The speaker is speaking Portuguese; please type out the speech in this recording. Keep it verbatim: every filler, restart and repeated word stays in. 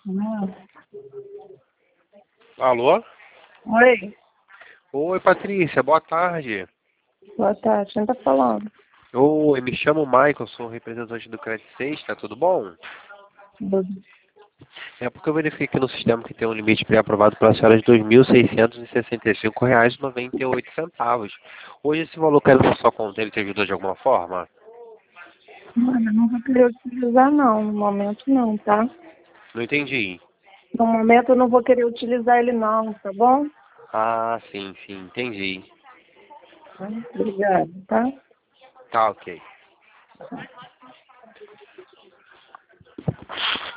Não. Alô? Oi, Oi, Patrícia, boa tarde. boa tarde. Quem tá falando? Oi, me chamo Michael, sou representante do Credit Suisse, tá tudo bom? Do- É porque eu verifiquei aqui no sistema que tem um limite pré-aprovado para a senhora de dois mil seiscentos e sessenta e cinco reais e noventa e oito centavos. Hoje esse valor caiu na sua conta, ele te ajudou de alguma forma? Olha, não vou querer utilizar não, no momento não, tá? Não entendi. No momento eu não vou querer utilizar ele não, tá bom? Ah, sim, sim, entendi. Tá? Obrigada, tá? Tá, ok.